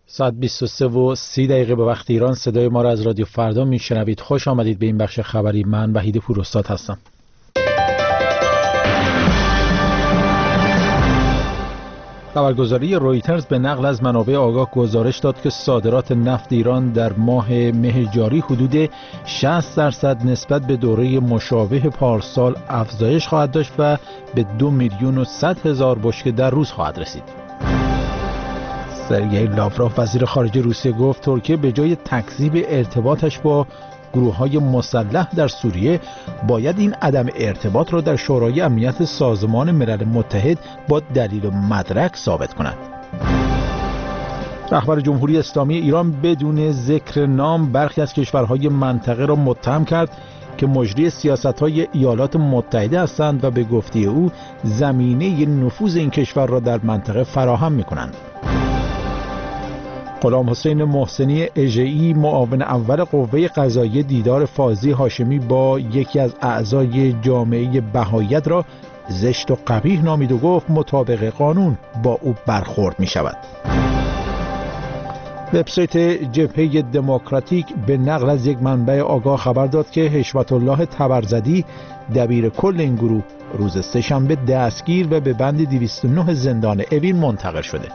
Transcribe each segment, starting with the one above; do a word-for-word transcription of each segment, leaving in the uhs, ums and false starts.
ساعت بیست و سه و سی دقیقه به وقت ایران. صدای ما را از رادیو فردا میشنوید. خوش آمدید به این بخش خبری. من وحید پوراستاد هستم. خبرگزاری رویترز به نقل از منابع آگاه گزارش داد که صادرات نفت ایران در ماه مه جاری حدود شصت درصد نسبت به دوره مشابه پارسال افزایش خواهد داشت و به دو میلیون و صد هزار بشکه در روز خواهد رسید. سرگئی لاوروف وزیر خارجه روسیه گفت ترکیه به جای تکذیب ارتباطش با گروه‌های مسلح در سوریه باید این عدم ارتباط را در شورای امنیت سازمان ملل متحد با دلیل و مدرک ثابت کند. رهبر جمهوری اسلامی ایران بدون ذکر نام برخی از کشورهای منطقه را متهم کرد که مجری سیاست‌های ایالات متحده هستند و به گفته او زمینه نفوذ این کشور را در منطقه فراهم می‌کنند. غلام حسین محسنی اژه‌ای معاون اول قوه قضاییه دیدار فاضلی هاشمی با یکی از اعضای جامعه بهائیت را زشت و قبیح نامید و گفت مطابق قانون با او برخورد می شود. وبسایت جبهه دموکراتیک به نقل از یک منبع آگاه خبر داد که حشمت الله تبرزدی دبیر کل این گروه روز سه‌شنبه دستگیر و به بند دویست و نه زندان اوین منتقل شده.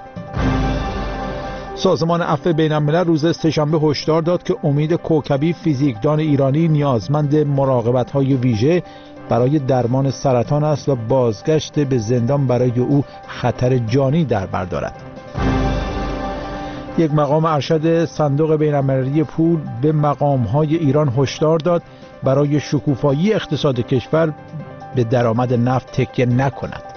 سازمان عفو بین‌الملل روز سه‌شنبه هشدار داد که امید کوکبی فیزیکدان ایرانی نیازمند مراقبت‌های ویژه برای درمان سرطان است و بازگشت به زندان برای او خطر جانی در بر دارد. یک مقام ارشد صندوق بین‌المللی پول به مقام‌های ایران هشدار داد برای شکوفایی اقتصاد کشور به درآمد نفت تکیه نکند.